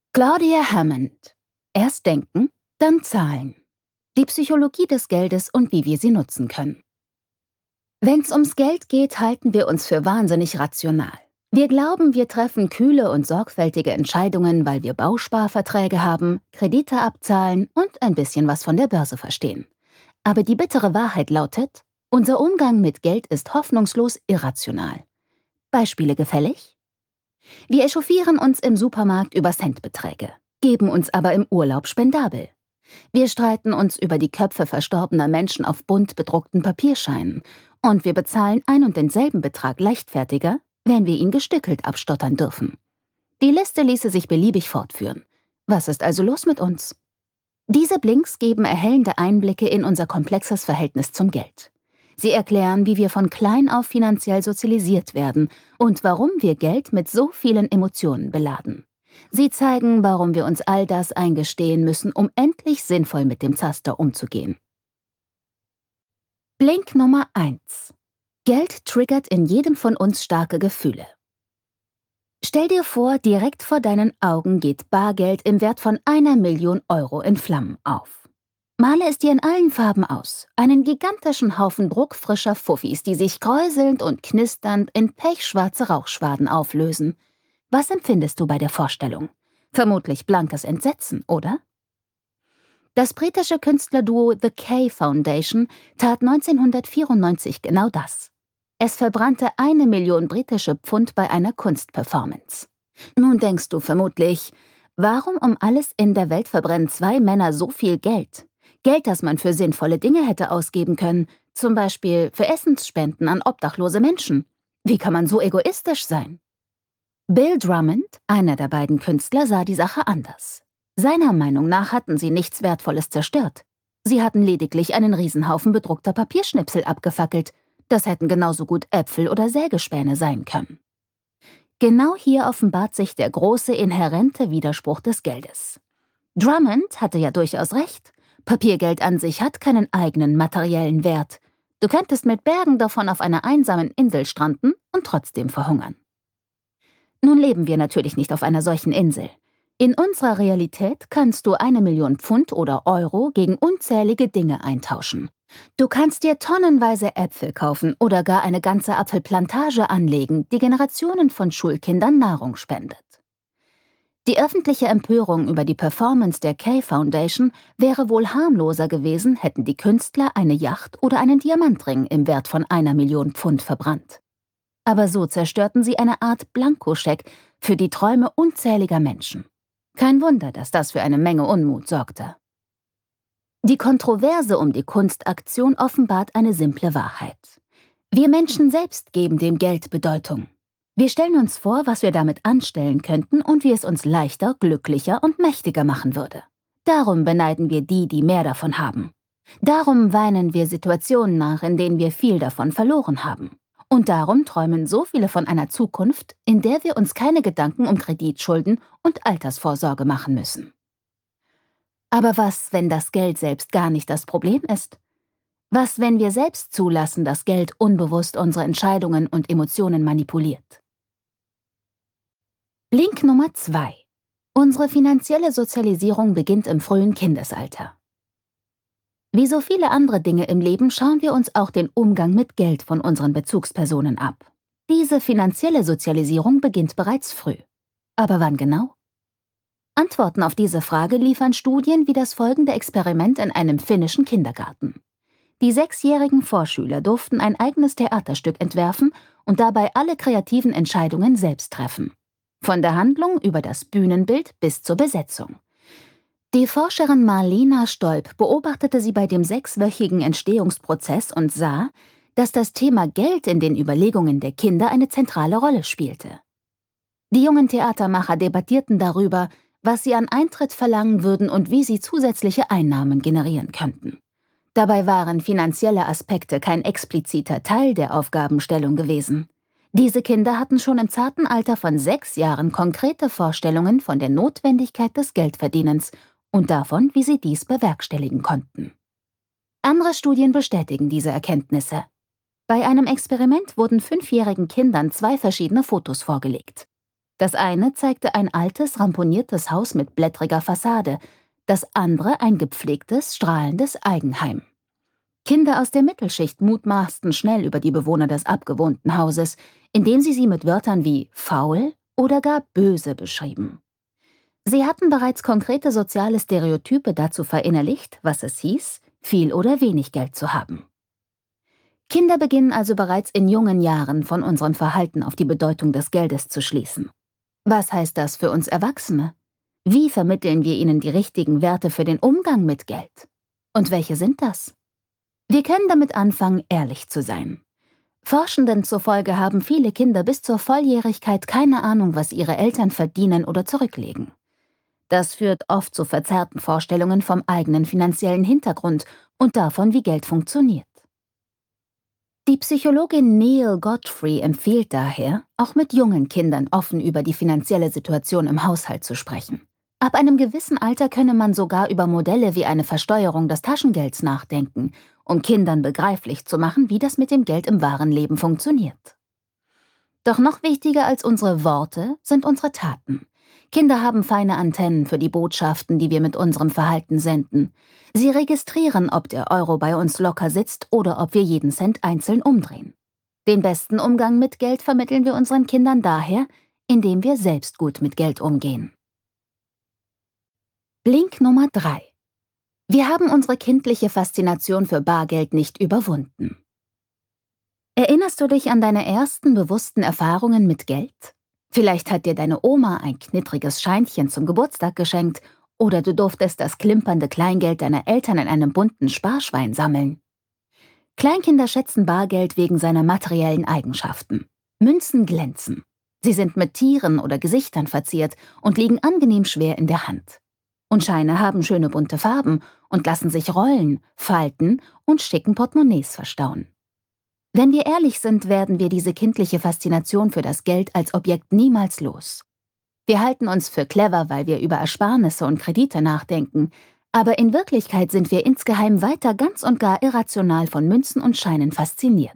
Claudia Hammond. Erst denken, dann zahlen. Die Psychologie des Geldes und wie wir sie nutzen können. Wenn's ums Geld geht, halten wir uns für wahnsinnig rational. Wir glauben, wir treffen kühle und sorgfältige Entscheidungen, weil wir Bausparverträge haben, Kredite abzahlen und ein bisschen was von der Börse verstehen. Aber die bittere Wahrheit lautet, unser Umgang mit Geld ist hoffnungslos irrational. Beispiele gefällig? Wir echauffieren uns im Supermarkt über Centbeträge, geben uns aber im Urlaub spendabel. Wir streiten uns über die Köpfe verstorbener Menschen auf bunt bedruckten Papierscheinen und wir bezahlen ein und denselben Betrag leichtfertiger, wenn wir ihn gestückelt abstottern dürfen. Die Liste ließe sich beliebig fortführen. Was ist also los mit uns? Diese Blinks geben erhellende Einblicke in unser komplexes Verhältnis zum Geld. Sie erklären, wie wir von klein auf finanziell sozialisiert werden und warum wir Geld mit so vielen Emotionen beladen. Sie zeigen, warum wir uns all das eingestehen müssen, um endlich sinnvoll mit dem Zaster umzugehen. Blink Nummer 1. Geld triggert in jedem von uns starke Gefühle. Stell dir vor, direkt vor deinen Augen geht Bargeld im Wert von 1 Million € in Flammen auf. Male es dir in allen Farben aus, einen gigantischen Haufen druckfrischer Fuffis, die sich kräuselnd und knisternd in pechschwarze Rauchschwaden auflösen. Was empfindest du bei der Vorstellung? Vermutlich blankes Entsetzen, oder? Das britische Künstlerduo The Kay Foundation tat 1994 genau das. Es verbrannte 1 Million britische Pfund bei einer Kunstperformance. Nun denkst du vermutlich, warum um alles in der Welt verbrennen zwei Männer so viel Geld? Geld, das man für sinnvolle Dinge hätte ausgeben können, zum Beispiel für Essensspenden an obdachlose Menschen. Wie kann man so egoistisch sein? Bill Drummond, einer der beiden Künstler, sah die Sache anders. Seiner Meinung nach hatten sie nichts Wertvolles zerstört. Sie hatten lediglich einen Riesenhaufen bedruckter Papierschnipsel abgefackelt. Das hätten genauso gut Äpfel oder Sägespäne sein können. Genau hier offenbart sich der große inhärente Widerspruch des Geldes. Drummond hatte ja durchaus recht. Papiergeld an sich hat keinen eigenen materiellen Wert. Du könntest mit Bergen davon auf einer einsamen Insel stranden und trotzdem verhungern. Nun leben wir natürlich nicht auf einer solchen Insel. In unserer Realität kannst du 1 Million Pfund oder Euro gegen unzählige Dinge eintauschen. Du kannst dir tonnenweise Äpfel kaufen oder gar eine ganze Apfelplantage anlegen, die Generationen von Schulkindern Nahrung spendet. Die öffentliche Empörung über die Performance der Kay Foundation wäre wohl harmloser gewesen, hätten die Künstler eine Yacht oder einen Diamantring im Wert von 1 Million Pfund verbrannt. Aber so zerstörten sie eine Art Blankoscheck für die Träume unzähliger Menschen. Kein Wunder, dass das für eine Menge Unmut sorgte. Die Kontroverse um die Kunstaktion offenbart eine simple Wahrheit. Wir Menschen selbst geben dem Geld Bedeutung. Wir stellen uns vor, was wir damit anstellen könnten und wie es uns leichter, glücklicher und mächtiger machen würde. Darum beneiden wir die, die mehr davon haben. Darum weinen wir Situationen nach, in denen wir viel davon verloren haben. Und darum träumen so viele von einer Zukunft, in der wir uns keine Gedanken um Kreditschulden und Altersvorsorge machen müssen. Aber was, wenn das Geld selbst gar nicht das Problem ist? Was, wenn wir selbst zulassen, dass Geld unbewusst unsere Entscheidungen und Emotionen manipuliert? Blink Nummer 2. Unsere finanzielle Sozialisierung beginnt im frühen Kindesalter. Wie so viele andere Dinge im Leben schauen wir uns auch den Umgang mit Geld von unseren Bezugspersonen ab. Diese finanzielle Sozialisierung beginnt bereits früh. Aber wann genau? Antworten auf diese Frage liefern Studien wie das folgende Experiment in einem finnischen Kindergarten. Die 6-jährigen Vorschüler durften ein eigenes Theaterstück entwerfen und dabei alle kreativen Entscheidungen selbst treffen. Von der Handlung über das Bühnenbild bis zur Besetzung. Die Forscherin Marlena Stolp beobachtete sie bei dem 6-wöchigen Entstehungsprozess und sah, dass das Thema Geld in den Überlegungen der Kinder eine zentrale Rolle spielte. Die jungen Theatermacher debattierten darüber, was sie an Eintritt verlangen würden und wie sie zusätzliche Einnahmen generieren könnten. Dabei waren finanzielle Aspekte kein expliziter Teil der Aufgabenstellung gewesen. Diese Kinder hatten schon im zarten Alter von 6 Jahren konkrete Vorstellungen von der Notwendigkeit des Geldverdienens und davon, wie sie dies bewerkstelligen konnten. Andere Studien bestätigen diese Erkenntnisse. Bei einem Experiment wurden 5-jährigen Kindern 2 verschiedene Fotos vorgelegt. Das eine zeigte ein altes, ramponiertes Haus mit blättriger Fassade, das andere ein gepflegtes, strahlendes Eigenheim. Kinder aus der Mittelschicht mutmaßten schnell über die Bewohner des abgewohnten Hauses, indem sie mit Wörtern wie faul oder gar böse beschrieben. Sie hatten bereits konkrete soziale Stereotype dazu verinnerlicht, was es hieß, viel oder wenig Geld zu haben. Kinder beginnen also bereits in jungen Jahren von unserem Verhalten auf die Bedeutung des Geldes zu schließen. Was heißt das für uns Erwachsene? Wie vermitteln wir ihnen die richtigen Werte für den Umgang mit Geld? Und welche sind das? Wir können damit anfangen, ehrlich zu sein. Forschenden zufolge haben viele Kinder bis zur Volljährigkeit keine Ahnung, was ihre Eltern verdienen oder zurücklegen. Das führt oft zu verzerrten Vorstellungen vom eigenen finanziellen Hintergrund und davon, wie Geld funktioniert. Die Psychologin Neil Godfrey empfiehlt daher, auch mit jungen Kindern offen über die finanzielle Situation im Haushalt zu sprechen. Ab einem gewissen Alter könne man sogar über Modelle wie eine Versteuerung des Taschengelds nachdenken, um Kindern begreiflich zu machen, wie das mit dem Geld im wahren Leben funktioniert. Doch noch wichtiger als unsere Worte sind unsere Taten. Kinder haben feine Antennen für die Botschaften, die wir mit unserem Verhalten senden. Sie registrieren, ob der Euro bei uns locker sitzt oder ob wir jeden Cent einzeln umdrehen. Den besten Umgang mit Geld vermitteln wir unseren Kindern daher, indem wir selbst gut mit Geld umgehen. Blink Nummer 3. Wir haben unsere kindliche Faszination für Bargeld nicht überwunden. Erinnerst du dich an deine ersten bewussten Erfahrungen mit Geld? Vielleicht hat dir deine Oma ein knittriges Scheinchen zum Geburtstag geschenkt oder du durftest das klimpernde Kleingeld deiner Eltern in einem bunten Sparschwein sammeln. Kleinkinder schätzen Bargeld wegen seiner materiellen Eigenschaften. Münzen glänzen. Sie sind mit Tieren oder Gesichtern verziert und liegen angenehm schwer in der Hand. Und Scheine haben schöne bunte Farben und lassen sich rollen, falten und schicken Portemonnaies verstauen. Wenn wir ehrlich sind, werden wir diese kindliche Faszination für das Geld als Objekt niemals los. Wir halten uns für clever, weil wir über Ersparnisse und Kredite nachdenken, aber in Wirklichkeit sind wir insgeheim weiter ganz und gar irrational von Münzen und Scheinen fasziniert.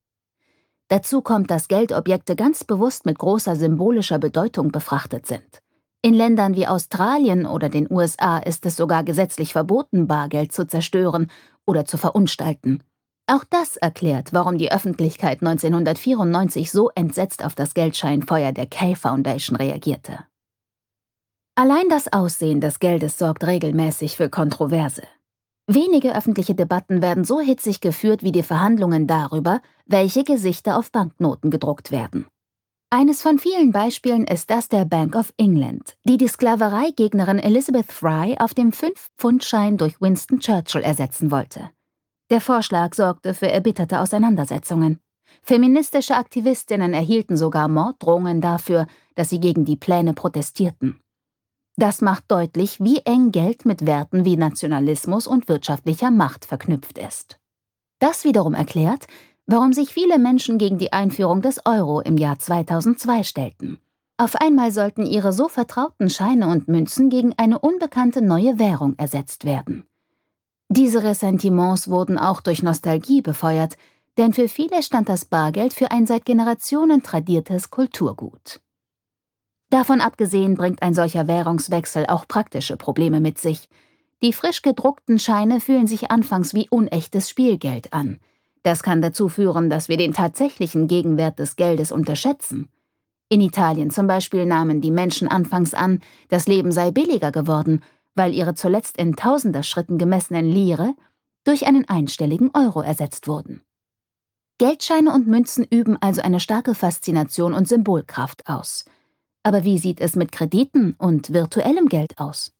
Dazu kommt, dass Geldobjekte ganz bewusst mit großer symbolischer Bedeutung befrachtet sind. In Ländern wie Australien oder den USA ist es sogar gesetzlich verboten, Bargeld zu zerstören oder zu verunstalten. Auch das erklärt, warum die Öffentlichkeit 1994 so entsetzt auf das Geldscheinfeuer der Kay Foundation reagierte. Allein das Aussehen des Geldes sorgt regelmäßig für Kontroverse. Wenige öffentliche Debatten werden so hitzig geführt wie die Verhandlungen darüber, welche Gesichter auf Banknoten gedruckt werden. Eines von vielen Beispielen ist das der Bank of England, die die Sklavereigegnerin Elizabeth Fry auf dem 5-Pfund-Schein durch Winston Churchill ersetzen wollte. Der Vorschlag sorgte für erbitterte Auseinandersetzungen. Feministische Aktivistinnen erhielten sogar Morddrohungen dafür, dass sie gegen die Pläne protestierten. Das macht deutlich, wie eng Geld mit Werten wie Nationalismus und wirtschaftlicher Macht verknüpft ist. Das wiederum erklärt, warum sich viele Menschen gegen die Einführung des Euro im Jahr 2002 stellten. Auf einmal sollten ihre so vertrauten Scheine und Münzen gegen eine unbekannte neue Währung ersetzt werden. Diese Ressentiments wurden auch durch Nostalgie befeuert, denn für viele stand das Bargeld für ein seit Generationen tradiertes Kulturgut. Davon abgesehen bringt ein solcher Währungswechsel auch praktische Probleme mit sich. Die frisch gedruckten Scheine fühlen sich anfangs wie unechtes Spielgeld an. Das kann dazu führen, dass wir den tatsächlichen Gegenwert des Geldes unterschätzen. In Italien zum Beispiel nahmen die Menschen anfangs an, das Leben sei billiger geworden, weil ihre zuletzt in Tausenderschritten gemessenen Lire durch einen einstelligen Euro ersetzt wurden. Geldscheine und Münzen üben also eine starke Faszination und Symbolkraft aus. Aber wie sieht es mit Krediten und virtuellem Geld aus?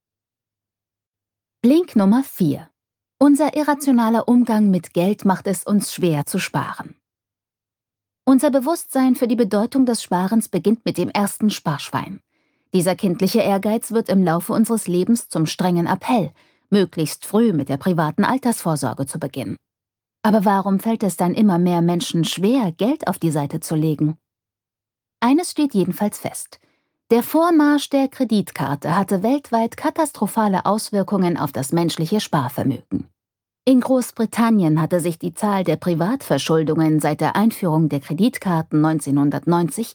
Blink Nummer 4. Unser irrationaler Umgang mit Geld macht es uns schwer zu sparen. Unser Bewusstsein für die Bedeutung des Sparens beginnt mit dem ersten Sparschwein. Dieser kindliche Ehrgeiz wird im Laufe unseres Lebens zum strengen Appell, möglichst früh mit der privaten Altersvorsorge zu beginnen. Aber warum fällt es dann immer mehr Menschen schwer, Geld auf die Seite zu legen? Eines steht jedenfalls fest: Der Vormarsch der Kreditkarte hatte weltweit katastrophale Auswirkungen auf das menschliche Sparvermögen. In Großbritannien hatte sich die Zahl der Privatverschuldungen seit der Einführung der Kreditkarten 1990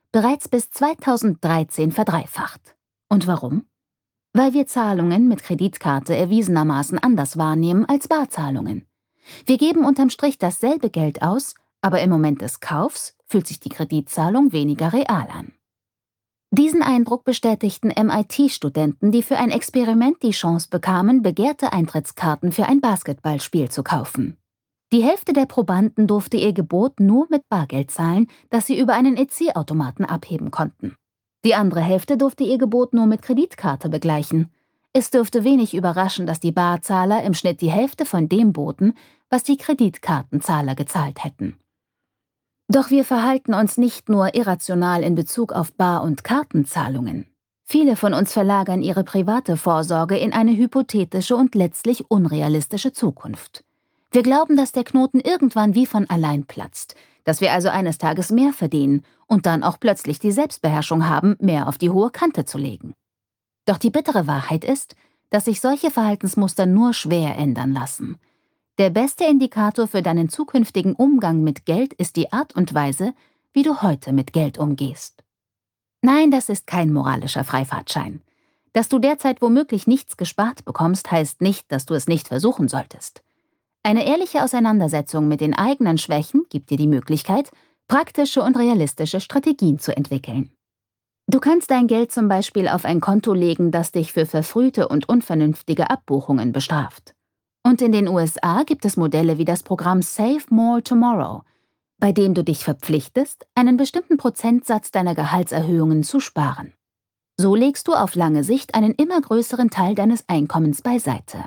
bereits bis 2013 verdreifacht. Und warum? Weil wir Zahlungen mit Kreditkarte erwiesenermaßen anders wahrnehmen als Barzahlungen. Wir geben unterm Strich dasselbe Geld aus, aber im Moment des Kaufs fühlt sich die Kreditzahlung weniger real an. Diesen Eindruck bestätigten MIT-Studenten, die für ein Experiment die Chance bekamen, begehrte Eintrittskarten für ein Basketballspiel zu kaufen. Die Hälfte der Probanden durfte ihr Gebot nur mit Bargeld zahlen, das sie über einen EC-Automaten abheben konnten. Die andere Hälfte durfte ihr Gebot nur mit Kreditkarte begleichen. Es dürfte wenig überraschen, dass die Barzahler im Schnitt die Hälfte von dem boten, was die Kreditkartenzahler gezahlt hätten. Doch wir verhalten uns nicht nur irrational in Bezug auf Bar- und Kartenzahlungen. Viele von uns verlagern ihre private Vorsorge in eine hypothetische und letztlich unrealistische Zukunft. Wir glauben, dass der Knoten irgendwann wie von allein platzt, dass wir also eines Tages mehr verdienen und dann auch plötzlich die Selbstbeherrschung haben, mehr auf die hohe Kante zu legen. Doch die bittere Wahrheit ist, dass sich solche Verhaltensmuster nur schwer ändern lassen. Der beste Indikator für deinen zukünftigen Umgang mit Geld ist die Art und Weise, wie du heute mit Geld umgehst. Nein, das ist kein moralischer Freifahrtschein. Dass du derzeit womöglich nichts gespart bekommst, heißt nicht, dass du es nicht versuchen solltest. Eine ehrliche Auseinandersetzung mit den eigenen Schwächen gibt dir die Möglichkeit, praktische und realistische Strategien zu entwickeln. Du kannst dein Geld zum Beispiel auf ein Konto legen, das dich für verfrühte und unvernünftige Abbuchungen bestraft. Und in den USA gibt es Modelle wie das Programm Save More Tomorrow, bei dem du dich verpflichtest, einen bestimmten Prozentsatz deiner Gehaltserhöhungen zu sparen. So legst du auf lange Sicht einen immer größeren Teil deines Einkommens beiseite.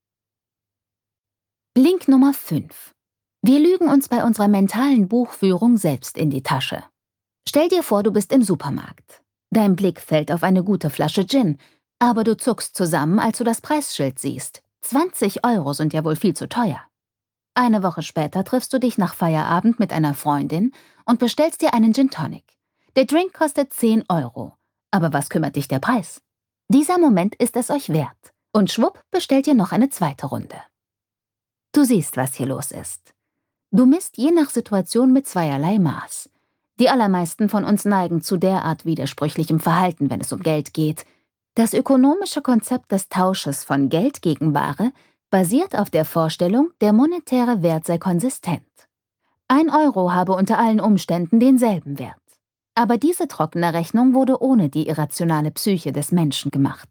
Link Nummer 5. Wir lügen uns bei unserer mentalen Buchführung selbst in die Tasche. Stell dir vor, du bist im Supermarkt. Dein Blick fällt auf eine gute Flasche Gin, aber du zuckst zusammen, als du das Preisschild siehst. 20 € sind ja wohl viel zu teuer. Eine Woche später triffst du dich nach Feierabend mit einer Freundin und bestellst dir einen Gin Tonic. Der Drink kostet 10 €. Aber was kümmert dich der Preis? Dieser Moment ist es euch wert. Und schwupp bestellt ihr noch eine zweite Runde. Du siehst, was hier los ist. Du misst je nach Situation mit zweierlei Maß. Die allermeisten von uns neigen zu derart widersprüchlichem Verhalten, wenn es um Geld geht. Das ökonomische Konzept des Tausches von Geld gegen Ware basiert auf der Vorstellung, der monetäre Wert sei konsistent. 1 € habe unter allen Umständen denselben Wert. Aber diese trockene Rechnung wurde ohne die irrationale Psyche des Menschen gemacht.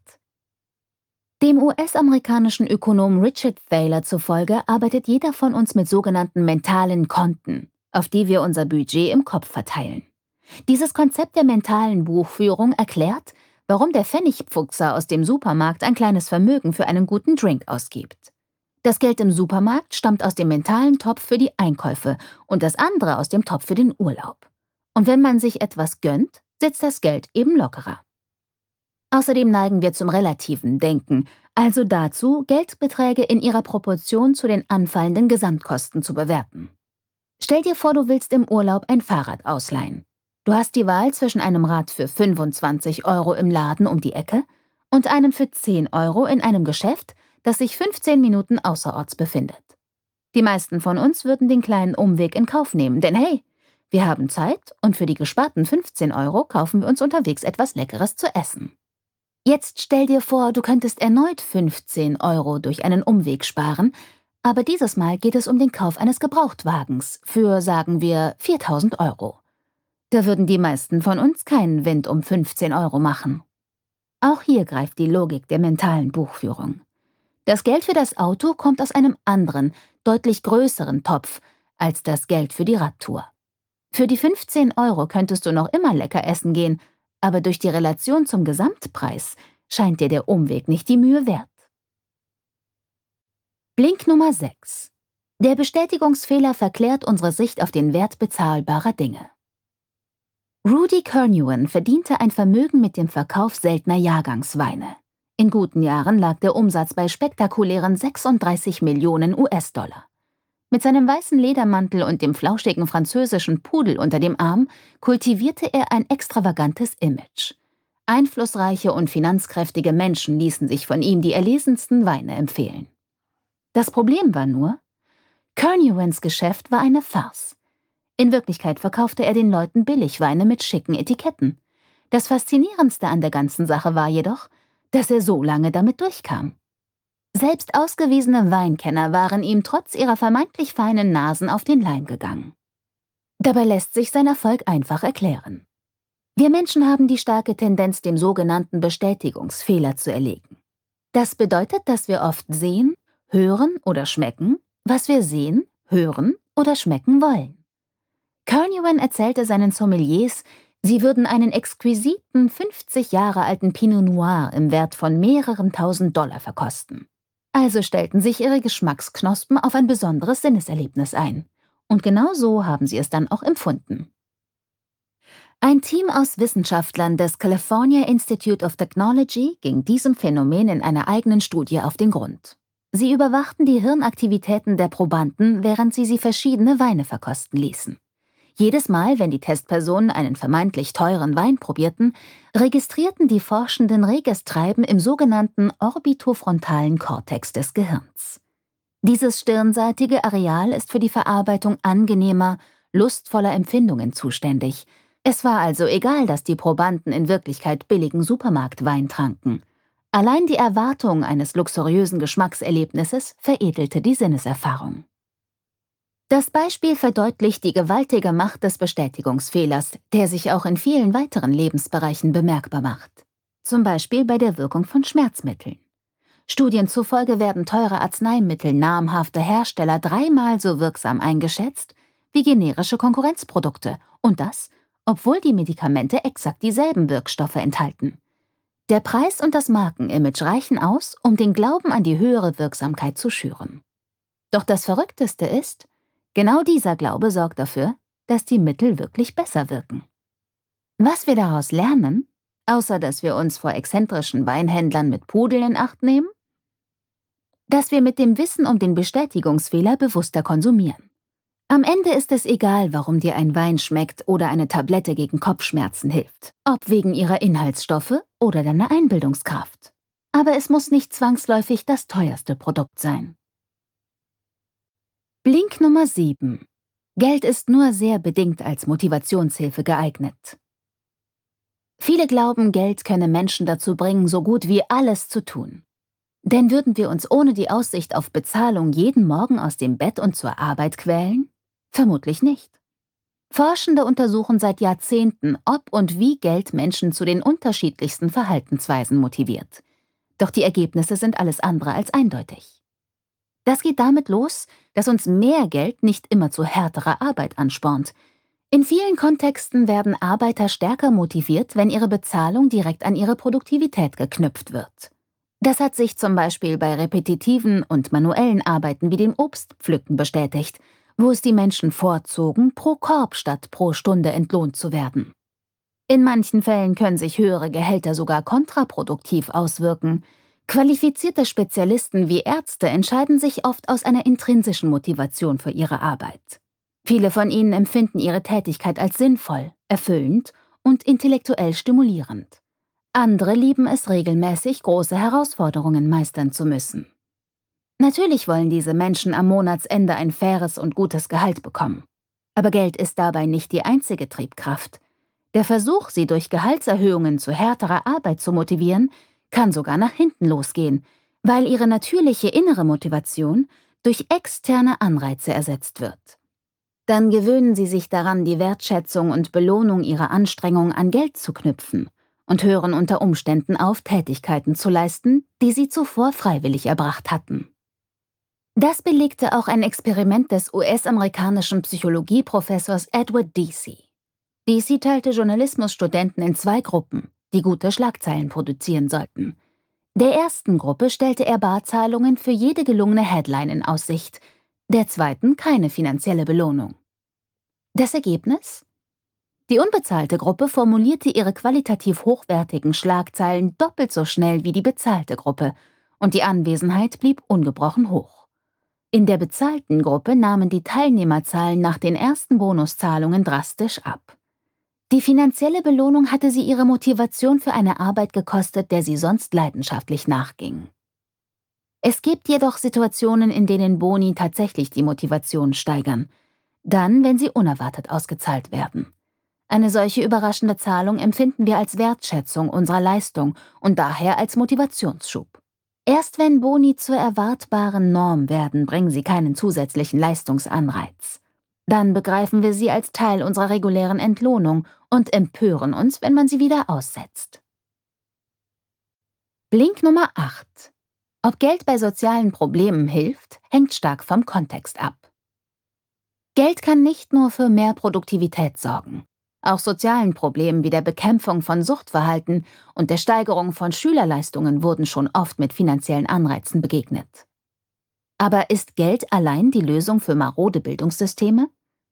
Dem US-amerikanischen Ökonom Richard Thaler zufolge arbeitet jeder von uns mit sogenannten mentalen Konten, auf die wir unser Budget im Kopf verteilen. Dieses Konzept der mentalen Buchführung erklärt, warum der Pfennigfuchser aus dem Supermarkt ein kleines Vermögen für einen guten Drink ausgibt. Das Geld im Supermarkt stammt aus dem mentalen Topf für die Einkäufe und das andere aus dem Topf für den Urlaub. Und wenn man sich etwas gönnt, sitzt das Geld eben lockerer. Außerdem neigen wir zum relativen Denken, also dazu, Geldbeträge in ihrer Proportion zu den anfallenden Gesamtkosten zu bewerten. Stell dir vor, du willst im Urlaub ein Fahrrad ausleihen. Du hast die Wahl zwischen einem Rad für 25 € im Laden um die Ecke und einem für 10 € in einem Geschäft, das sich 15 Minuten außerorts befindet. Die meisten von uns würden den kleinen Umweg in Kauf nehmen, denn hey, wir haben Zeit und für die gesparten 15 € kaufen wir uns unterwegs etwas Leckeres zu essen. Jetzt stell dir vor, du könntest erneut 15 € durch einen Umweg sparen, aber dieses Mal geht es um den Kauf eines Gebrauchtwagens für, sagen wir, 4.000 €. Da würden die meisten von uns keinen Wind um 15 € machen. Auch hier greift die Logik der mentalen Buchführung. Das Geld für das Auto kommt aus einem anderen, deutlich größeren Topf als das Geld für die Radtour. Für die 15 € könntest du noch immer lecker essen gehen, aber durch die Relation zum Gesamtpreis scheint dir der Umweg nicht die Mühe wert. Link Nummer 6. Der Bestätigungsfehler verklärt unsere Sicht auf den Wert bezahlbarer Dinge. Rudy Kernewan verdiente ein Vermögen mit dem Verkauf seltener Jahrgangsweine. In guten Jahren lag der Umsatz bei spektakulären 36 Millionen US-Dollar. Mit seinem weißen Ledermantel und dem flauschigen französischen Pudel unter dem Arm kultivierte er ein extravagantes Image. Einflussreiche und finanzkräftige Menschen ließen sich von ihm die erlesensten Weine empfehlen. Das Problem war nur, Kernewans Geschäft war eine Farce. In Wirklichkeit verkaufte er den Leuten Billigweine mit schicken Etiketten. Das Faszinierendste an der ganzen Sache war jedoch, dass er so lange damit durchkam. Selbst ausgewiesene Weinkenner waren ihm trotz ihrer vermeintlich feinen Nasen auf den Leim gegangen. Dabei lässt sich sein Erfolg einfach erklären. Wir Menschen haben die starke Tendenz, dem sogenannten Bestätigungsfehler zu erliegen. Das bedeutet, dass wir oft sehen, hören oder schmecken, was wir sehen, hören oder schmecken wollen. Carnarvon erzählte seinen Sommeliers, sie würden einen exquisiten 50 Jahre alten Pinot Noir im Wert von mehreren tausend Dollar verkosten. Also stellten sich ihre Geschmacksknospen auf ein besonderes Sinneserlebnis ein. Und genau so haben sie es dann auch empfunden. Ein Team aus Wissenschaftlern des California Institute of Technology ging diesem Phänomen in einer eigenen Studie auf den Grund. Sie überwachten die Hirnaktivitäten der Probanden, während sie verschiedene Weine verkosten ließen. Jedes Mal, wenn die Testpersonen einen vermeintlich teuren Wein probierten, registrierten die Forschenden reges Treiben im sogenannten orbitofrontalen Kortex des Gehirns. Dieses stirnseitige Areal ist für die Verarbeitung angenehmer, lustvoller Empfindungen zuständig. Es war also egal, dass die Probanden in Wirklichkeit billigen Supermarktwein tranken. Allein die Erwartung eines luxuriösen Geschmackserlebnisses veredelte die Sinneserfahrung. Das Beispiel verdeutlicht die gewaltige Macht des Bestätigungsfehlers, der sich auch in vielen weiteren Lebensbereichen bemerkbar macht. Zum Beispiel bei der Wirkung von Schmerzmitteln. Studien zufolge werden teure Arzneimittel namhafter Hersteller 3-mal so wirksam eingeschätzt wie generische Konkurrenzprodukte. Und das, obwohl die Medikamente exakt dieselben Wirkstoffe enthalten. Der Preis und das Markenimage reichen aus, um den Glauben an die höhere Wirksamkeit zu schüren. Doch das Verrückteste ist, genau dieser Glaube sorgt dafür, dass die Mittel wirklich besser wirken. Was wir daraus lernen, außer dass wir uns vor exzentrischen Weinhändlern mit Pudeln in Acht nehmen? Dass wir mit dem Wissen um den Bestätigungsfehler bewusster konsumieren. Am Ende ist es egal, warum dir ein Wein schmeckt oder eine Tablette gegen Kopfschmerzen hilft, ob wegen ihrer Inhaltsstoffe oder deiner Einbildungskraft. Aber es muss nicht zwangsläufig das teuerste Produkt sein. Blink Nummer 7. Geld ist nur sehr bedingt als Motivationshilfe geeignet. Viele glauben, Geld könne Menschen dazu bringen, so gut wie alles zu tun. Denn würden wir uns ohne die Aussicht auf Bezahlung jeden Morgen aus dem Bett und zur Arbeit quälen? Vermutlich nicht. Forschende untersuchen seit Jahrzehnten, ob und wie Geld Menschen zu den unterschiedlichsten Verhaltensweisen motiviert. Doch die Ergebnisse sind alles andere als eindeutig. Das geht damit los, dass uns mehr Geld nicht immer zu härterer Arbeit anspornt. In vielen Kontexten werden Arbeiter stärker motiviert, wenn ihre Bezahlung direkt an ihre Produktivität geknüpft wird. Das hat sich zum Beispiel bei repetitiven und manuellen Arbeiten wie dem Obstpflücken bestätigt, wo es die Menschen vorzogen, pro Korb statt pro Stunde entlohnt zu werden. In manchen Fällen können sich höhere Gehälter sogar kontraproduktiv auswirken. Qualifizierte Spezialisten wie Ärzte entscheiden sich oft aus einer intrinsischen Motivation für ihre Arbeit. Viele von ihnen empfinden ihre Tätigkeit als sinnvoll, erfüllend und intellektuell stimulierend. Andere lieben es regelmäßig, große Herausforderungen meistern zu müssen. Natürlich wollen diese Menschen am Monatsende ein faires und gutes Gehalt bekommen. Aber Geld ist dabei nicht die einzige Triebkraft. Der Versuch, sie durch Gehaltserhöhungen zu härterer Arbeit zu motivieren, kann sogar nach hinten losgehen, weil ihre natürliche innere Motivation durch externe Anreize ersetzt wird. Dann gewöhnen sie sich daran, die Wertschätzung und Belohnung ihrer Anstrengung an Geld zu knüpfen und hören unter Umständen auf, Tätigkeiten zu leisten, die sie zuvor freiwillig erbracht hatten. Das belegte auch ein Experiment des US-amerikanischen Psychologieprofessors Edward Deci. Deci teilte Journalismusstudenten in 2 Gruppen, die gute Schlagzeilen produzieren sollten. Der ersten Gruppe stellte er Barzahlungen für jede gelungene Headline in Aussicht, der zweiten keine finanzielle Belohnung. Das Ergebnis? Die unbezahlte Gruppe formulierte ihre qualitativ hochwertigen Schlagzeilen doppelt so schnell wie die bezahlte Gruppe und die Anwesenheit blieb ungebrochen hoch. In der bezahlten Gruppe nahmen die Teilnehmerzahlen nach den ersten Bonuszahlungen drastisch ab. Die finanzielle Belohnung hatte sie ihre Motivation für eine Arbeit gekostet, der sie sonst leidenschaftlich nachging. Es gibt jedoch Situationen, in denen Boni tatsächlich die Motivation steigern. Dann, wenn sie unerwartet ausgezahlt werden. Eine solche überraschende Zahlung empfinden wir als Wertschätzung unserer Leistung und daher als Motivationsschub. Erst wenn Boni zur erwartbaren Norm werden, bringen sie keinen zusätzlichen Leistungsanreiz. Dann begreifen wir sie als Teil unserer regulären Entlohnung und empören uns, wenn man sie wieder aussetzt. Blink Nummer 8. Ob Geld bei sozialen Problemen hilft, hängt stark vom Kontext ab. Geld kann nicht nur für mehr Produktivität sorgen. Auch sozialen Problemen wie der Bekämpfung von Suchtverhalten und der Steigerung von Schülerleistungen wurden schon oft mit finanziellen Anreizen begegnet. Aber ist Geld allein die Lösung für marode Bildungssysteme?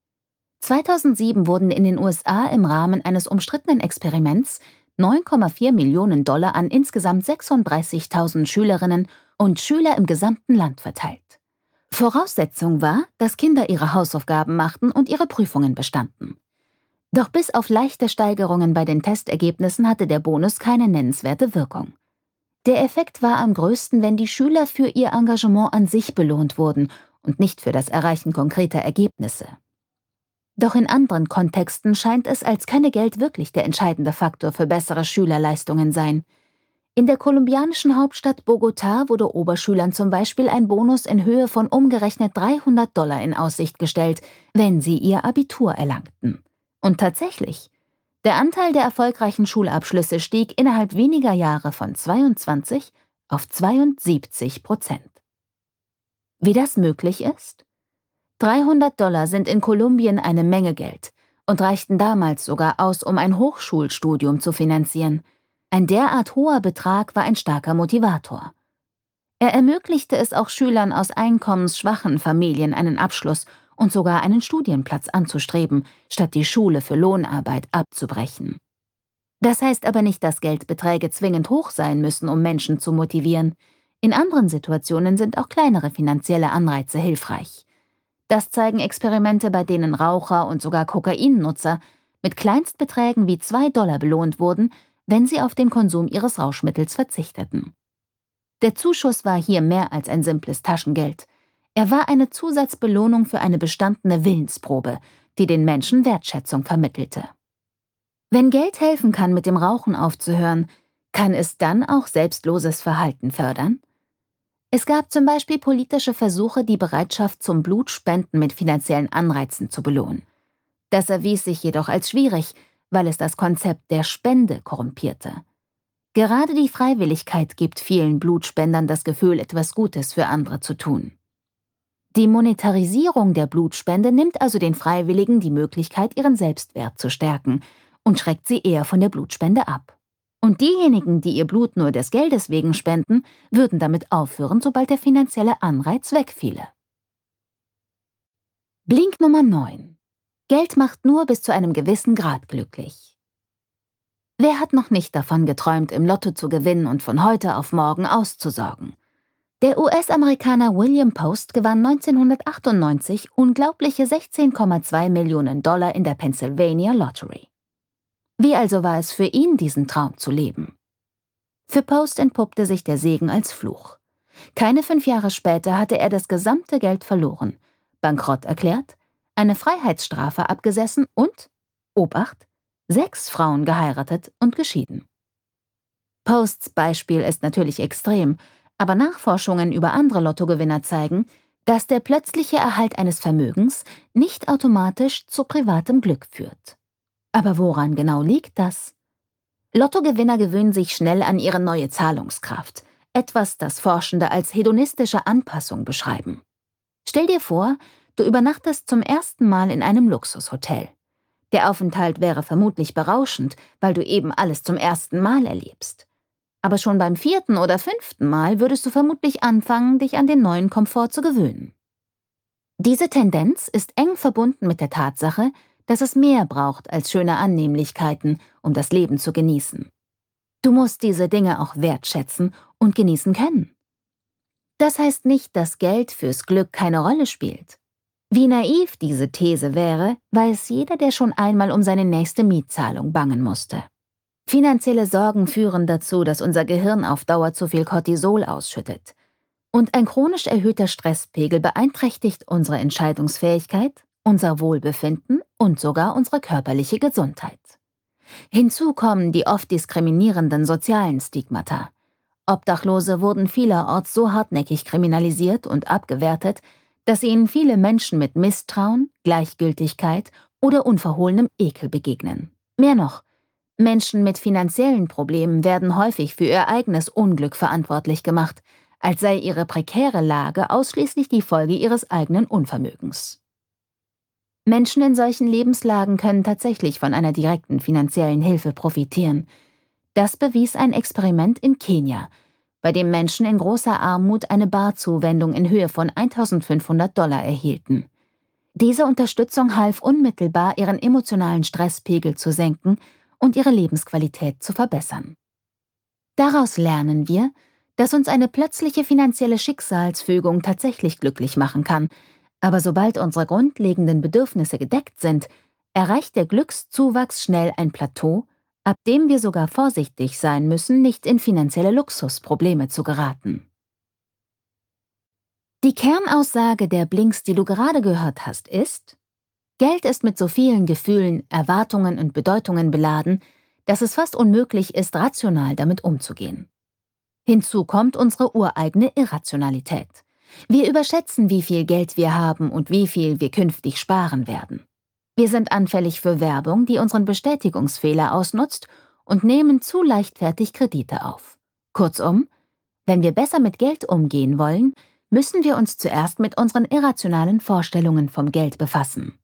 2007 wurden in den USA im Rahmen eines umstrittenen Experiments 9,4 Millionen Dollar an insgesamt 36.000 Schülerinnen und Schüler im gesamten Land verteilt. Voraussetzung war, dass Kinder ihre Hausaufgaben machten und ihre Prüfungen bestanden. Doch bis auf leichte Steigerungen bei den Testergebnissen hatte der Bonus keine nennenswerte Wirkung. Der Effekt war am größten, wenn die Schüler für ihr Engagement an sich belohnt wurden und nicht für das Erreichen konkreter Ergebnisse. Doch in anderen Kontexten scheint es, als könne Geld wirklich der entscheidende Faktor für bessere Schülerleistungen sein. In der kolumbianischen Hauptstadt Bogotá wurde Oberschülern zum Beispiel ein Bonus in Höhe von umgerechnet $300 in Aussicht gestellt, wenn sie ihr Abitur erlangten. Und tatsächlich, der Anteil der erfolgreichen Schulabschlüsse stieg innerhalb weniger Jahre von 22 auf 72%. Wie das möglich ist? $300 sind in Kolumbien eine Menge Geld und reichten damals sogar aus, um ein Hochschulstudium zu finanzieren. Ein derart hoher Betrag war ein starker Motivator. Er ermöglichte es auch Schülern aus einkommensschwachen Familien einen Abschluss und sogar einen Studienplatz anzustreben, statt die Schule für Lohnarbeit abzubrechen. Das heißt aber nicht, dass Geldbeträge zwingend hoch sein müssen, um Menschen zu motivieren. In anderen Situationen sind auch kleinere finanzielle Anreize hilfreich. Das zeigen Experimente, bei denen Raucher und sogar Kokainnutzer mit Kleinstbeträgen wie $2 belohnt wurden, wenn sie auf den Konsum ihres Rauschmittels verzichteten. Der Zuschuss war hier mehr als ein simples Taschengeld. Er war eine Zusatzbelohnung für eine bestandene Willensprobe, die den Menschen Wertschätzung vermittelte. Wenn Geld helfen kann, mit dem Rauchen aufzuhören, kann es dann auch selbstloses Verhalten fördern? Es gab zum Beispiel politische Versuche, die Bereitschaft zum Blutspenden mit finanziellen Anreizen zu belohnen. Das erwies sich jedoch als schwierig, weil es das Konzept der Spende korrumpierte. Gerade die Freiwilligkeit gibt vielen Blutspendern das Gefühl, etwas Gutes für andere zu tun. Die Monetarisierung der Blutspende nimmt also den Freiwilligen die Möglichkeit, ihren Selbstwert zu stärken und schreckt sie eher von der Blutspende ab. Und diejenigen, die ihr Blut nur des Geldes wegen spenden, würden damit aufhören, sobald der finanzielle Anreiz wegfiele. Blink Nummer 9. Geld macht nur bis zu einem gewissen Grad glücklich. Wer hat noch nicht davon geträumt, im Lotto zu gewinnen und von heute auf morgen auszusorgen? Der US-Amerikaner William Post gewann 1998 unglaubliche $16,2 Millionen in der Pennsylvania Lottery. Wie also war es für ihn, diesen Traum zu leben? Für Post entpuppte sich der Segen als Fluch. Keine 5 Jahre später hatte er das gesamte Geld verloren, bankrott erklärt, eine Freiheitsstrafe abgesessen und, Obacht, 6 Frauen geheiratet und geschieden. Posts Beispiel ist natürlich extrem, aber Nachforschungen über andere Lottogewinner zeigen, dass der plötzliche Erhalt eines Vermögens nicht automatisch zu privatem Glück führt. Aber woran genau liegt das? Lottogewinner gewöhnen sich schnell an ihre neue Zahlungskraft, etwas, das Forschende als hedonistische Anpassung beschreiben. Stell dir vor, du übernachtest zum ersten Mal in einem Luxushotel. Der Aufenthalt wäre vermutlich berauschend, weil du eben alles zum ersten Mal erlebst. Aber schon beim 4. oder 5. Mal würdest du vermutlich anfangen, dich an den neuen Komfort zu gewöhnen. Diese Tendenz ist eng verbunden mit der Tatsache, dass es mehr braucht als schöne Annehmlichkeiten, um das Leben zu genießen. Du musst diese Dinge auch wertschätzen und genießen können. Das heißt nicht, dass Geld fürs Glück keine Rolle spielt. Wie naiv diese These wäre, weiß jeder, der schon einmal um seine nächste Mietzahlung bangen musste. Finanzielle Sorgen führen dazu, dass unser Gehirn auf Dauer zu viel Cortisol ausschüttet. Und ein chronisch erhöhter Stresspegel beeinträchtigt unsere Entscheidungsfähigkeit unser Wohlbefinden und sogar unsere körperliche Gesundheit. Hinzu kommen die oft diskriminierenden sozialen Stigmata. Obdachlose wurden vielerorts so hartnäckig kriminalisiert und abgewertet, dass ihnen viele Menschen mit Misstrauen, Gleichgültigkeit oder unverhohlenem Ekel begegnen. Mehr noch, Menschen mit finanziellen Problemen werden häufig für ihr eigenes Unglück verantwortlich gemacht, als sei ihre prekäre Lage ausschließlich die Folge ihres eigenen Unvermögens. Menschen in solchen Lebenslagen können tatsächlich von einer direkten finanziellen Hilfe profitieren. Das bewies ein Experiment in Kenia, bei dem Menschen in großer Armut eine Barzuwendung in Höhe von 1.500 $ erhielten. Diese Unterstützung half unmittelbar, ihren emotionalen Stresspegel zu senken und ihre Lebensqualität zu verbessern. Daraus lernen wir, dass uns eine plötzliche finanzielle Schicksalsfügung tatsächlich glücklich machen kann, aber sobald unsere grundlegenden Bedürfnisse gedeckt sind, erreicht der Glückszuwachs schnell ein Plateau, ab dem wir sogar vorsichtig sein müssen, nicht in finanzielle Luxusprobleme zu geraten. Die Kernaussage der Blinks, die du gerade gehört hast, ist: Geld ist mit so vielen Gefühlen, Erwartungen und Bedeutungen beladen, dass es fast unmöglich ist, rational damit umzugehen. Hinzu kommt unsere ureigene Irrationalität. Wir überschätzen, wie viel Geld wir haben und wie viel wir künftig sparen werden. Wir sind anfällig für Werbung, die unseren Bestätigungsfehler ausnutzt, und nehmen zu leichtfertig Kredite auf. Kurzum, wenn wir besser mit Geld umgehen wollen, müssen wir uns zuerst mit unseren irrationalen Vorstellungen vom Geld befassen.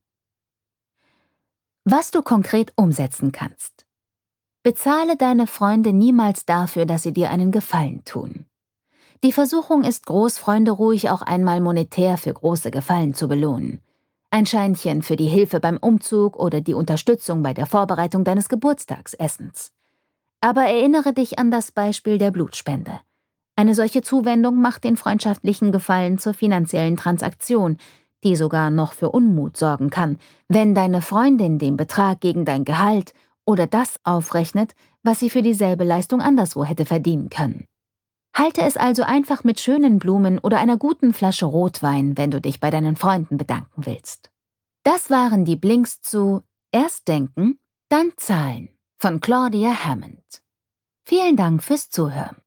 Was du konkret umsetzen kannst. Bezahle deine Freunde niemals dafür, dass sie dir einen Gefallen tun. Die Versuchung ist groß, Freunde ruhig auch einmal monetär für große Gefallen zu belohnen. Ein Scheinchen für die Hilfe beim Umzug oder die Unterstützung bei der Vorbereitung deines Geburtstagsessens. Aber erinnere dich an das Beispiel der Blutspende. Eine solche Zuwendung macht den freundschaftlichen Gefallen zur finanziellen Transaktion, die sogar noch für Unmut sorgen kann, wenn deine Freundin den Betrag gegen dein Gehalt oder das aufrechnet, was sie für dieselbe Leistung anderswo hätte verdienen können. Halte es also einfach mit schönen Blumen oder einer guten Flasche Rotwein, wenn du dich bei deinen Freunden bedanken willst. Das waren die Blinks zu Erst denken, dann zahlen von Claudia Hammond. Vielen Dank fürs Zuhören.